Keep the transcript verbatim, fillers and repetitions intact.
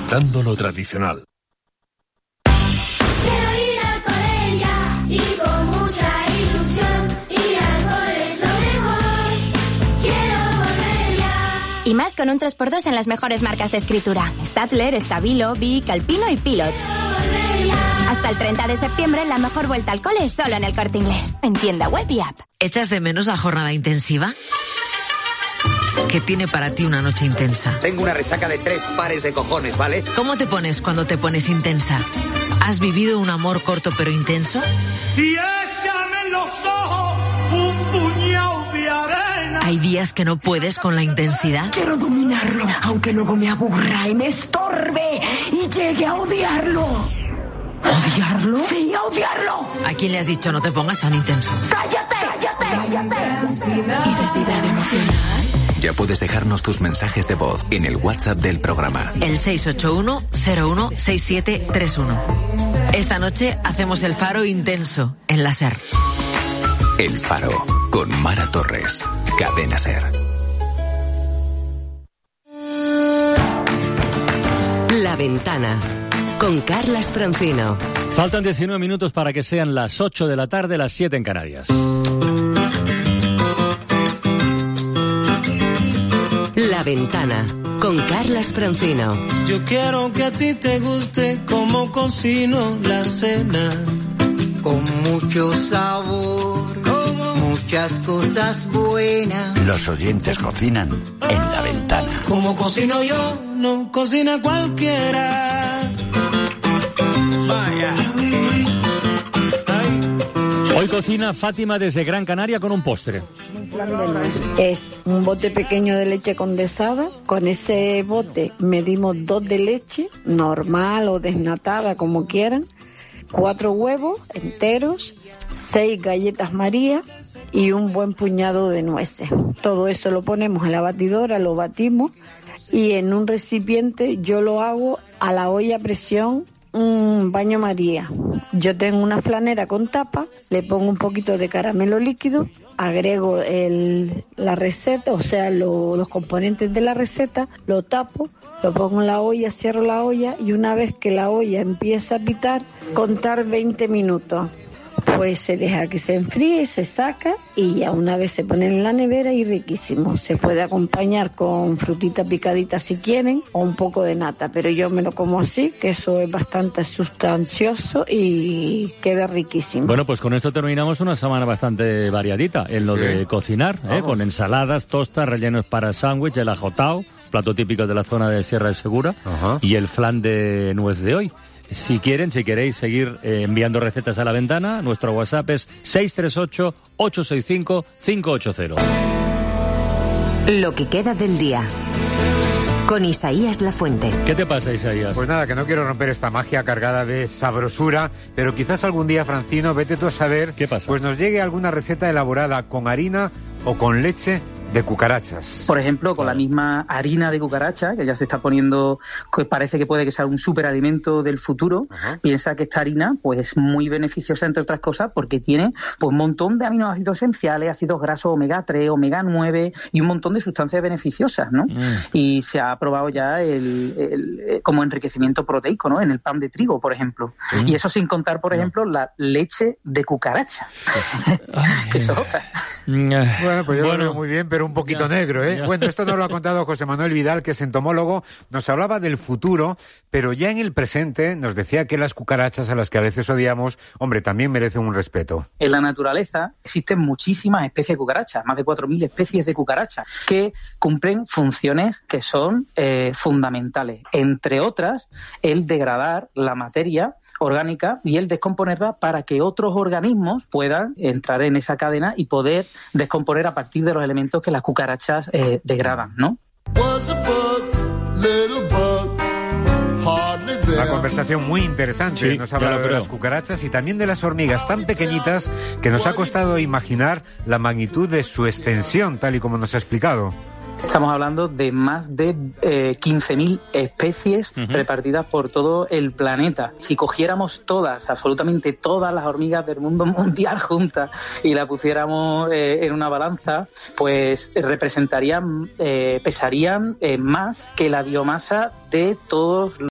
reinventando lo tradicional. Quiero ir al cole ya y con mucha ilusión. Ir al cole es lo mejor. Quiero volver ya. Y más con un tres por dos en las mejores marcas de escritura. Stadler, Stabilo, Bic, Alpino y Pilot. Hasta el treinta de septiembre, la mejor vuelta al cole es solo en el Corte Inglés. En tienda web y app. ¿Echas de menos la jornada intensiva? ¿Qué tiene para ti una noche intensa? Tengo una resaca de tres pares de cojones, ¿vale? ¿Cómo te pones cuando te pones intensa? ¿Has vivido un amor corto pero intenso? Y échame en los ojos un puñado de arena. ¿Hay días que no puedes con la intensidad? Quiero dominarlo, aunque luego me aburra y me estorbe y llegue a odiarlo. ¿Odiarlo? Sí, a odiarlo. ¿A quién le has dicho no te pongas tan intenso? ¡Cállate! ¡Cállate! ¡Cállate! Intensidad emocional. Ya puedes dejarnos tus mensajes de voz en el WhatsApp del programa. El seis ocho uno cero uno seis siete tres uno. Esta noche hacemos el Faro intenso en la SER. El Faro con Mara Torres. Cadena SER. La Ventana con Carlas Francino. Faltan diecinueve minutos para que sean las ocho de la tarde, las siete en Canarias. La Ventana con Carlas Francino. Yo quiero que a ti te guste como cocino la cena, con mucho sabor, como muchas cosas buenas. Los oyentes cocinan en La Ventana. Como cocino yo, no cocina cualquiera. Vaya. Hoy cocina Fátima desde Gran Canaria con un postre. Es un bote pequeño de leche condensada. Con ese bote medimos dos de leche, normal o desnatada, como quieran. Cuatro huevos enteros, seis galletas María y un buen puñado de nueces. Todo eso lo ponemos en la batidora, lo batimos y en un recipiente yo lo hago a la olla a presión. Un baño María. Yo tengo una flanera con tapa, le pongo un poquito de caramelo líquido, agrego el, la receta, o sea, lo, los componentes de la receta, lo tapo, lo pongo en la olla, cierro la olla y una vez que la olla empieza a pitar, contar veinte minutos. Pues se deja que se enfríe, se saca y ya una vez se pone en la nevera y riquísimo. Se puede acompañar con frutita picadita si quieren o un poco de nata, pero yo me lo como así, que eso es bastante sustancioso y queda riquísimo. Bueno, pues con esto terminamos una semana bastante variadita en lo sí. de cocinar, ¿eh? Con ensaladas, tostas, rellenos para sándwich, el ajotao, plato típico de la zona de Sierra de Segura, Ajá. y el flan de nuez de hoy. Si quieren, si queréis seguir eh, enviando recetas a La Ventana, nuestro WhatsApp es seis tres ocho, ocho seis cinco, cinco ocho cero. Lo que queda del día. Con Isaías Lafuente. ¿Qué te pasa, Isaías? Pues nada, que no quiero romper esta magia cargada de sabrosura, pero quizás algún día, Francino, vete tú a saber, ¿qué pasa? Pues nos llegue alguna receta elaborada con harina o con leche de cucarachas. Por ejemplo, con la misma harina de cucaracha, que ya se está poniendo, que parece que puede que sea un superalimento del futuro. Ajá. Piensa que esta harina pues es muy beneficiosa, entre otras cosas, porque tiene pues un montón de aminoácidos esenciales, ácidos grasos omega tres, omega nueve y un montón de sustancias beneficiosas, ¿no? Mm. Y se ha probado ya el, el, el como enriquecimiento proteico, ¿no? En el pan de trigo, por ejemplo. Mm. Y eso sin contar, por ejemplo, no. la leche de cucaracha. que eso Bueno, pues yo bueno, lo veo muy bien, pero un poquito ya, negro, ¿eh? Ya. Bueno, esto nos lo ha contado José Manuel Vidal, que es entomólogo. Nos hablaba del futuro, pero ya en el presente nos decía que las cucarachas, a las que a veces odiamos, hombre, también merecen un respeto. En la naturaleza existen muchísimas especies de cucarachas, más de cuatro mil especies de cucarachas, que cumplen funciones que son eh, fundamentales. Entre otras, el degradar la materia orgánica y el descomponerla para que otros organismos puedan entrar en esa cadena y poder descomponer a partir de los elementos que las cucarachas eh, degradan, ¿no? Una conversación muy interesante. Sí, nos ha hablado de las cucarachas y también de las hormigas tan pequeñitas que nos ha costado imaginar la magnitud de su extensión, tal y como nos ha explicado. Estamos hablando de más de eh, quince mil especies uh-huh. repartidas por todo el planeta. Si cogiéramos todas, absolutamente todas las hormigas del mundo mundial juntas y las pusiéramos eh, en una balanza, pues representarían, eh, pesarían eh, más que la biomasa de todos los